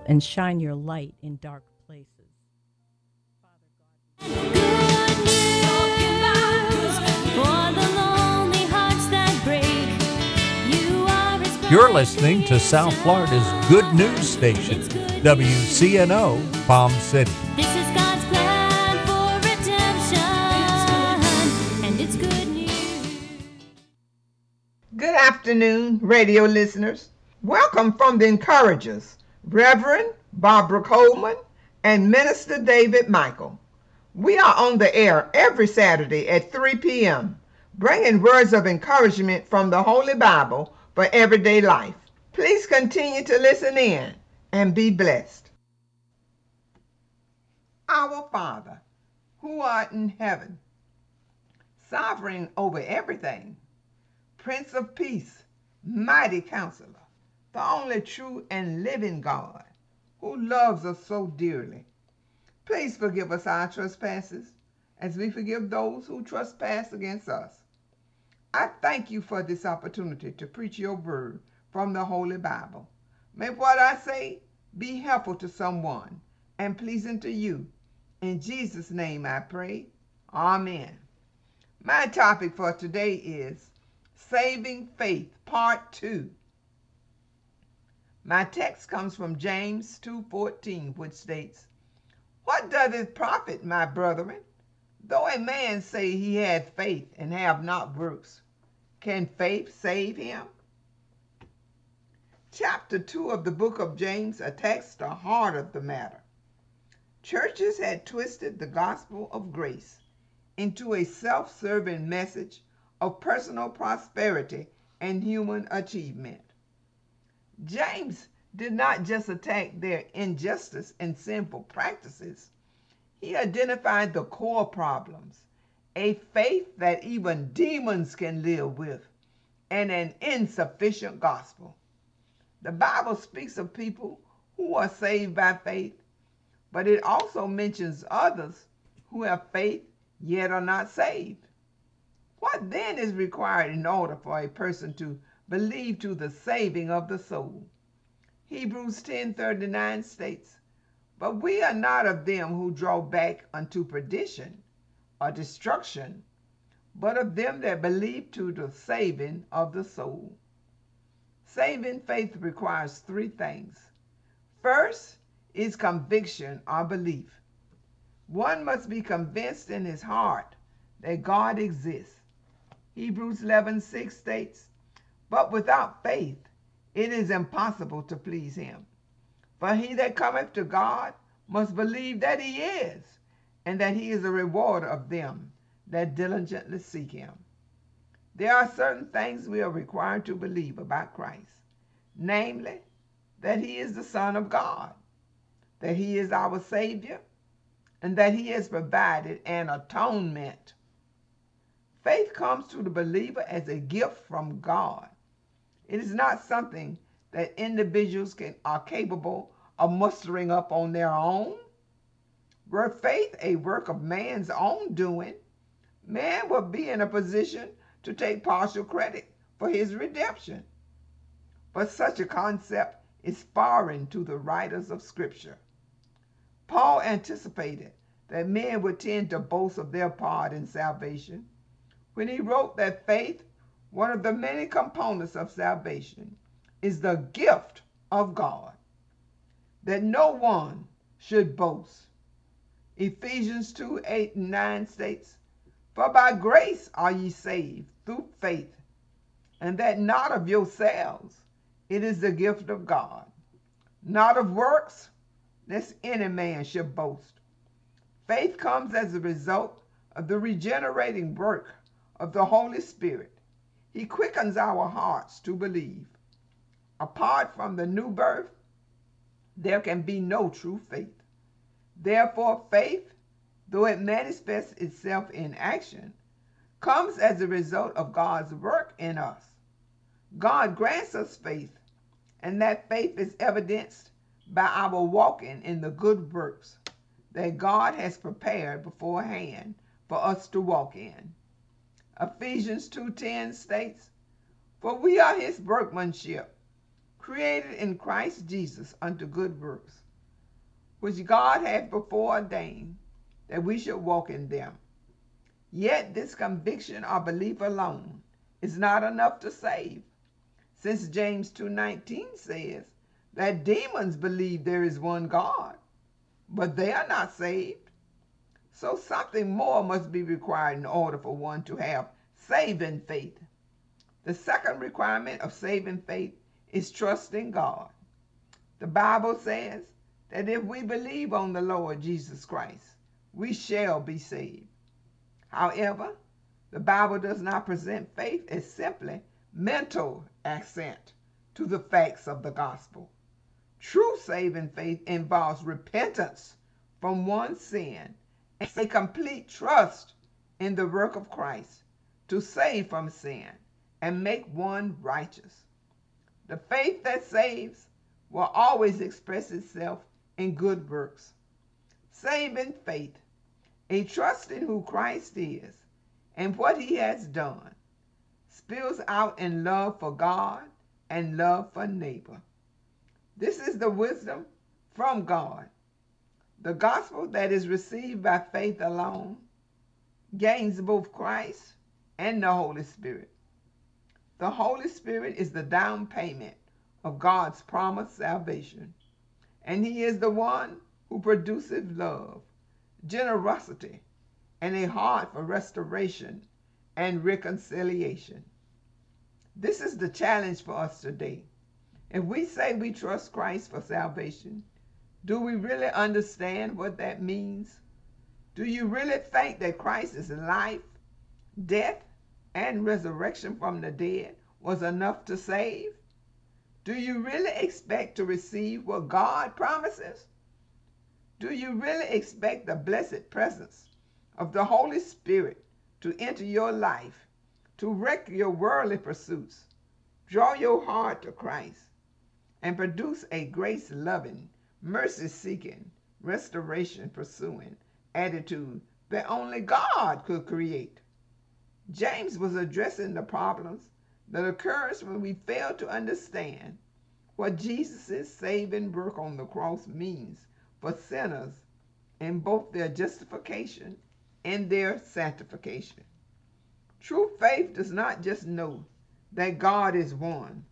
people and shine your light in dark places. You're listening to South Florida's Good News Station, WCNO Palm City. This is God's plan for redemption, and it's good news. Good afternoon, radio listeners. Welcome from the Encouragers, Reverend Barbara Coleman and Minister David Michael. We are on the air every Saturday at 3 p.m., bringing words of encouragement from the Holy Bible for everyday life. Please continue to listen in and be blessed. Our Father, who art in heaven, sovereign over everything, Prince of Peace, mighty Counselor, the only true and living God, who loves us so dearly. Please forgive us our trespasses, as we forgive those who trespass against us. I thank you for this opportunity to preach your word from the Holy Bible. May what I say be helpful to someone and pleasing to you. In Jesus' name I pray. Amen. My topic for today is Saving Faith, Part 2. My text comes from James 2:14, which states, "What doth it profit, my brethren, though a man say he hath faith and have not works? Can faith save him?" Chapter 2 of the book of James attacks the heart of the matter. Churches had twisted the gospel of grace into a self-serving message of personal prosperity and human achievement. James did not just attack their injustice and sinful practices. He identified the core problems: a faith that even demons can live with, and an insufficient gospel. The Bible speaks of people who are saved by faith, but it also mentions others who have faith yet are not saved. What then is required in order for a person to believe to the saving of the soul? Hebrews 10:39 states, "But we are not of them who draw back unto perdition or destruction, but of them that believe to the saving of the soul." Saving faith requires three things. First is conviction or belief. One must be convinced in his heart that God exists. Hebrews 11:6 states, "But without faith it is impossible to please him. For he that cometh to God must believe that he is, and that he is a rewarder of them that diligently seek him." There are certain things we are required to believe about Christ, namely, that he is the Son of God, that he is our Savior, and that he has provided an atonement. Faith comes to the believer as a gift from God. It is not something that individuals are capable of mustering up on their own. Were faith a work of man's own doing, man would be in a position to take partial credit for his redemption. But such a concept is foreign to the writers of Scripture. Paul anticipated that men would tend to boast of their part in salvation when he wrote that faith, one of the many components of salvation, is the gift of God, that no one should boast. Ephesians 2:8-9 states, "For by grace are ye saved through faith, and that not of yourselves, it is the gift of God, not of works, lest any man should boast." Faith comes as a result of the regenerating work of the Holy Spirit. He quickens our hearts to believe. Apart from the new birth, there can be no true faith. Therefore, faith, though it manifests itself in action, comes as a result of God's work in us. God grants us faith, and that faith is evidenced by our walking in the good works that God has prepared beforehand for us to walk in. Ephesians 2:10 states, "For we are his workmanship, created in Christ Jesus unto good works, which God hath before ordained that we should walk in them. Yet this conviction or belief alone is not enough to save, since James 2:19 says that demons believe there is one God, but they are not saved. So something more must be required in order for one to have saving faith. The second requirement of saving faith is trusting God. The Bible says that if we believe on the Lord Jesus Christ, we shall be saved. However, the Bible does not present faith as simply mental assent to the facts of the gospel. True saving faith involves repentance from one's sin and a complete trust in the work of Christ to save from sin and make one righteous. The faith that saves will always express itself in good works. Saving faith, a trust in who Christ is and what he has done, spills out in love for God and love for neighbor. This is the wisdom from God. The gospel that is received by faith alone gains both Christ and the Holy Spirit. The Holy Spirit is the down payment of God's promised salvation, and he is the one who produces love, generosity, and a heart for restoration and reconciliation. This is the challenge for us today. If we say we trust Christ for salvation, do we really understand what that means? Do you really think that Christ's life, death, and resurrection from the dead was enough to save? Do you really expect to receive what God promises? Do you really expect the blessed presence of the Holy Spirit to enter your life, to wreck your worldly pursuits, draw your heart to Christ, and produce a grace-loving, mercy-seeking, restoration-pursuing attitude that only God could create? James was addressing the problems that occurs when we fail to understand what Jesus' saving work on the cross means for sinners in both their justification and their sanctification. True faith does not just know that God is one,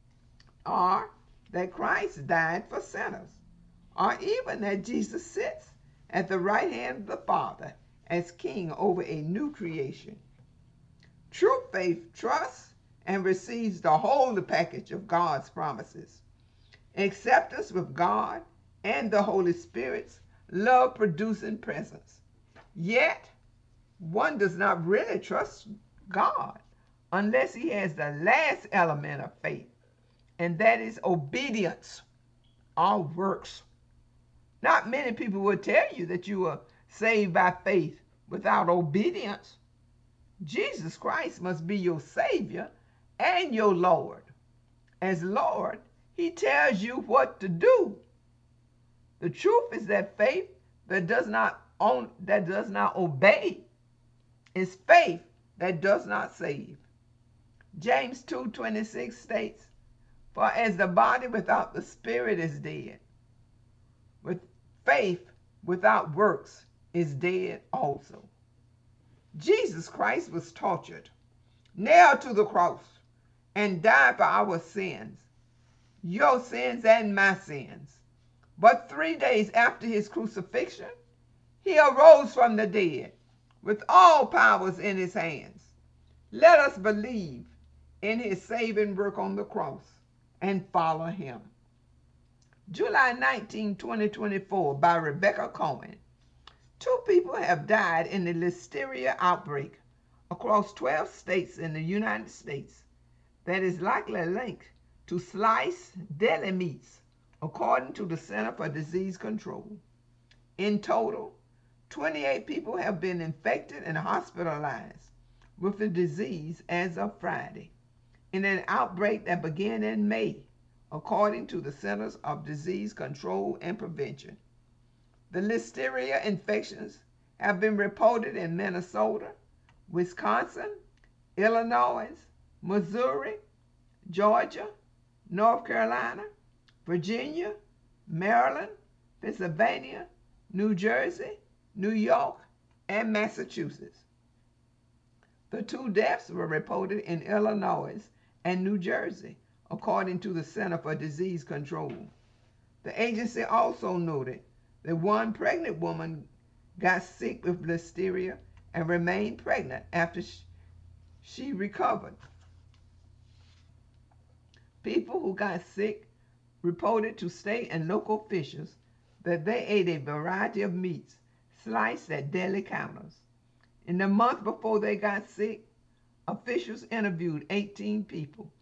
or that Christ died for sinners, or even that Jesus sits at the right hand of the Father as King over a new creation. True faith trusts and receives the whole package of God's promises. Acceptance with God and the Holy Spirit's love-producing presence. Yet, one does not really trust God unless he has the last element of faith, and that is obedience or works. Not many people will tell you that you are saved by faith without obedience. Jesus Christ must be your Savior and your Lord. As Lord, he tells you what to do. The truth is that faith that does not obey is faith that does not save. James 2:26 states, "For as the body without the spirit is dead, with faith without works is dead also." Jesus Christ was tortured, nailed to the cross, and died for our sins, your sins and my sins. But 3 days after his crucifixion, he arose from the dead with all powers in his hands. Let us believe in his saving work on the cross and follow him. July 19, 2024, by Rebecca Cohen. 2 people have died in the listeria outbreak across 12 states in the United States that is likely linked to sliced deli meats, according to the Center for Disease Control. In total, 28 people have been infected and hospitalized with the disease as of Friday, in an outbreak that began in May, according to the Centers of Disease Control and Prevention. The listeria infections have been reported in Minnesota, Wisconsin, Illinois, Missouri, Georgia, North Carolina, Virginia, Maryland, Pennsylvania, New Jersey, New York, and Massachusetts. The 2 deaths were reported in Illinois and New Jersey, according to the Center for Disease Control. The agency also noted that 1 pregnant woman got sick with listeria and remained pregnant after she recovered. People who got sick reported to state and local officials that they ate a variety of meats sliced at deli counters. In the month before they got sick, officials interviewed 18 people,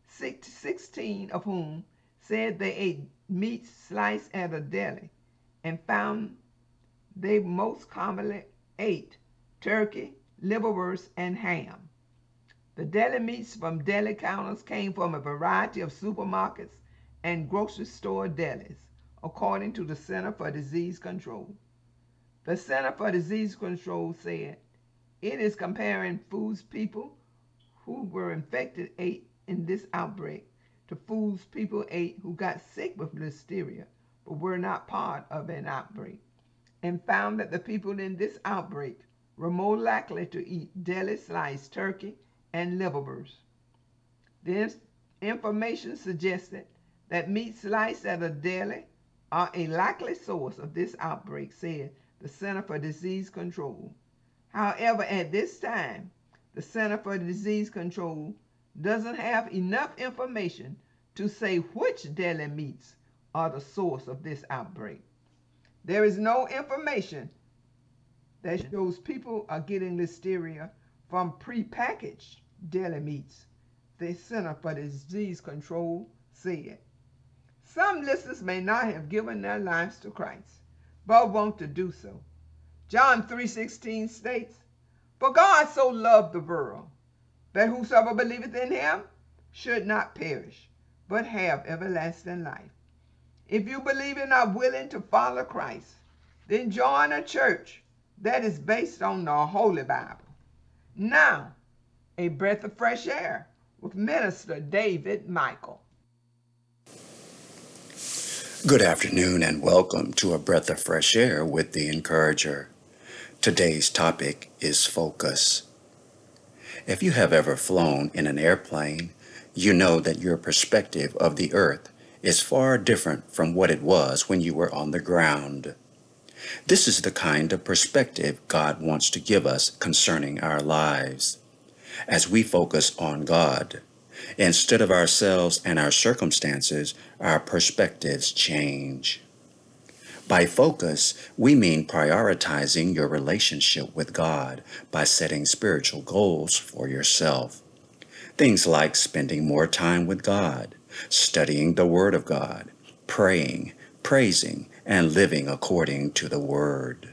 16 of whom said they ate meat sliced at a deli, and found they most commonly ate turkey, liverwurst, and ham. The deli meats from deli counters came from a variety of supermarkets and grocery store delis, according to the Center for Disease Control. The Center for Disease Control said it is comparing foods people who were infected ate in this outbreak to foods people ate who got sick with listeria but were not part of an outbreak, and found that the people in this outbreak were more likely to eat deli sliced turkey and liverwurst. This information suggested that meat sliced at a deli are a likely source of this outbreak, said the Center for Disease Control. However, at this time, the Center for Disease Control doesn't have enough information to say which deli meats are the source of this outbreak. There is no information that shows people are getting listeria from prepackaged deli meats, the Center for Disease Control said. Some listeners may not have given their lives to Christ, but want to do so. John 3:16 states, "For God so loved the world, that whosoever believeth in him should not perish, but have everlasting life." If you believe and are willing to follow Christ, then join a church that is based on the Holy Bible. Now, a breath of fresh air with Minister David Michael. Good afternoon and welcome to A Breath of Fresh Air with the Encourager. Today's topic is focus. If you have ever flown in an airplane, you know that your perspective of the earth is far different from what it was when you were on the ground. This is the kind of perspective God wants to give us concerning our lives. As we focus on God, instead of ourselves and our circumstances, our perspectives change. By focus, we mean prioritizing your relationship with God by setting spiritual goals for yourself. Things like spending more time with God, studying the Word of God, praying, praising, and living according to the Word.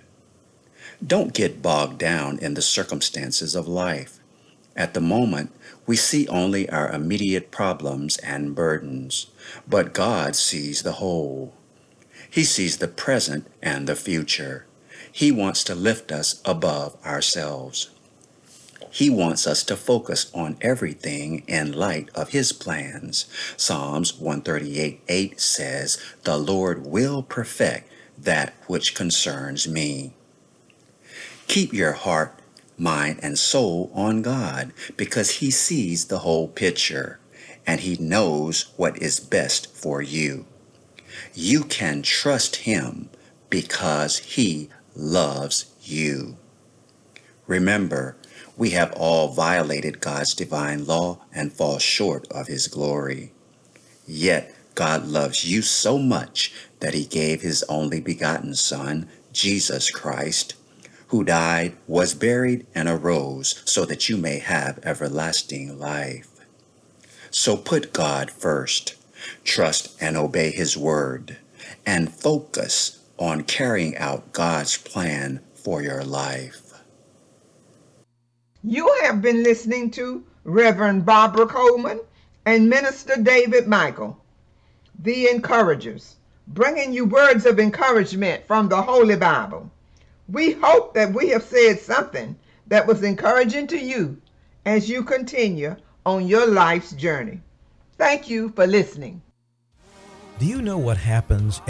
Don't get bogged down in the circumstances of life. At the moment, we see only our immediate problems and burdens, but God sees the whole. He sees the present and the future. He wants to lift us above ourselves. He wants us to focus on everything in light of His plans. Psalms 138:8 says, "The Lord will perfect that which concerns me." Keep your heart, mind, and soul on God because He sees the whole picture and He knows what is best for you. You can trust Him because He loves you. Remember, we have all violated God's divine law and fall short of His glory. Yet God loves you so much that He gave His only begotten Son, Jesus Christ, who died, was buried, and arose so that you may have everlasting life. So put God first, trust and obey His word, and focus on carrying out God's plan for your life. You have been listening to Reverend Barbara Coleman and Minister David Michael, the Encouragers, bringing you words of encouragement from the Holy Bible. We hope that we have said something that was encouraging to you as you continue on your life's journey. Thank you for listening. Do you know what happens